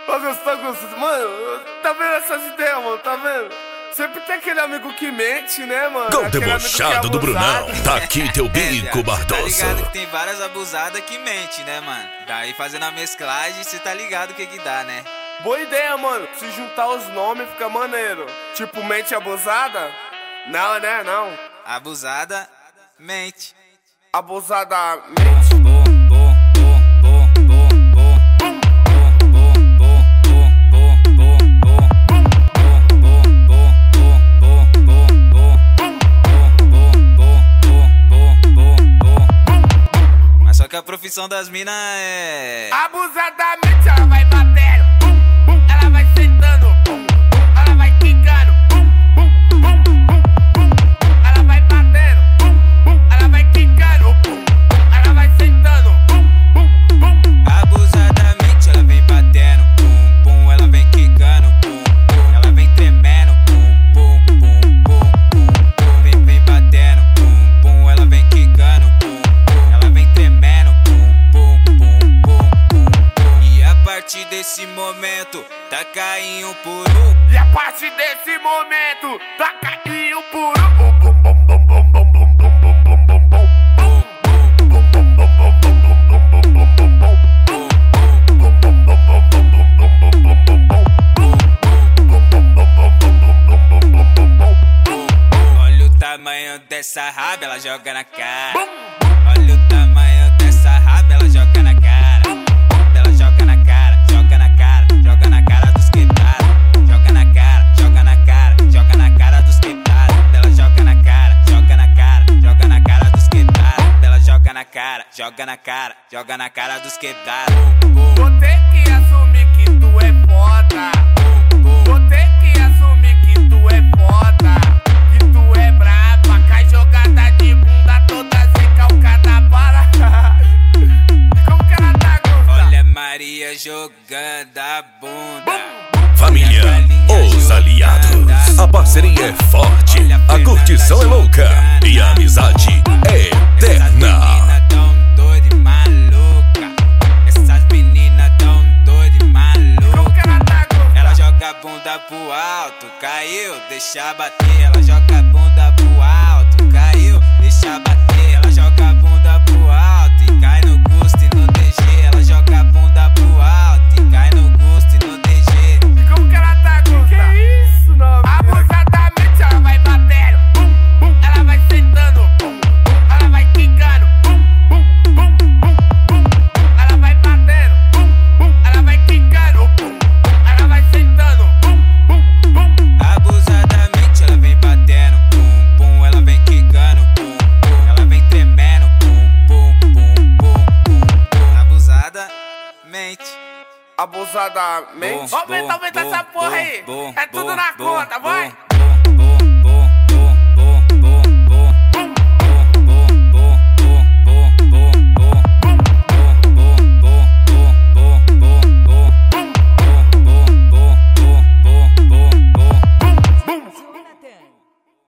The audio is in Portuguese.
Tá gostando? Mano, tá vendo essas ideias, mano? Tá vendo? Sempre tem aquele amigo que mente, né, mano? Com debochado do Brunão, tá aqui teu bico, Bardoso. Tá ligado que tem várias abusadas que mente, né, mano? Daí fazendo a mesclagem, cê tá ligado o que que dá, né? Boa ideia, mano. Se juntar os nomes fica maneiro. Tipo, mente abusada? Não, né? Não. Abusada, mente. Abusada, mente. Mas só que a profissão das minas é... Abusadamente ela vai batendo, ela vai sentando, ela vai quicando, ela vai batendo, ela vai quicando, ela vai sentando. Abusadamente ela vem batendo, pum, pum, ela vem quicando, pum, pum, ela vem tremendo, pum, pum, pum, pum, pum, vem batendo, pum, pum, ela vem quicando, pum, pum, ela vem tremendo, pum, pum, pum, pum, pum. E a partir desse momento, taca em um por um. E a partir desse momento, taca em um por um. Olha o tamanho dessa raba, ela joga na cara. Olha o tamanho dessa raba, ela joga na cara. Ela joga na cara, joga na cara, joga na cara dos quebrados. Joga na cara, joga na cara, joga na cara dos quebrados. Ela joga na cara, joga na cara, joga na cara dos quebrados. Ela joga na cara, joga na cara, joga na cara dos quebrados. Vou ter que assumir que tu é foda. Vou ter que assumir que tu é foda. Que tu é braba, cai jogada de bunda toda recalcada para. E como que ela tá gostando? Olha Maria jogando a bunda. Família, os aliados. A parceria é forte, a curtição é louca e a amizade é eterna. Essas meninas tão doidas e maluca. Como que ela tá gostando? Ela joga a bunda pro alto, caiu, deixa bater. Ela joga a bunda pro alto, caiu, deixa bater. Ela joga a bunda pro alto e cai no gosto e no DG. Ela joga a bunda pro alto e cai no gosto e no DG. E como que ela tá gostando? Que isso, não? Abusadamente ela vai batendo, ela vai sentando, ela vai quicando, ela vai batendo, ela vai quicando, ela vai sentando. Abusadamente ela vem batendo, pum, pum, ela vem quicando, pum, pum, ela vem tremendo, pum, pum, pum, pum, pum, pum. Abusadamente. Abusadamente. Bom, Aumenta bom, essa porra aí. bom, É tudo bom, na bom, conta, vai. bom.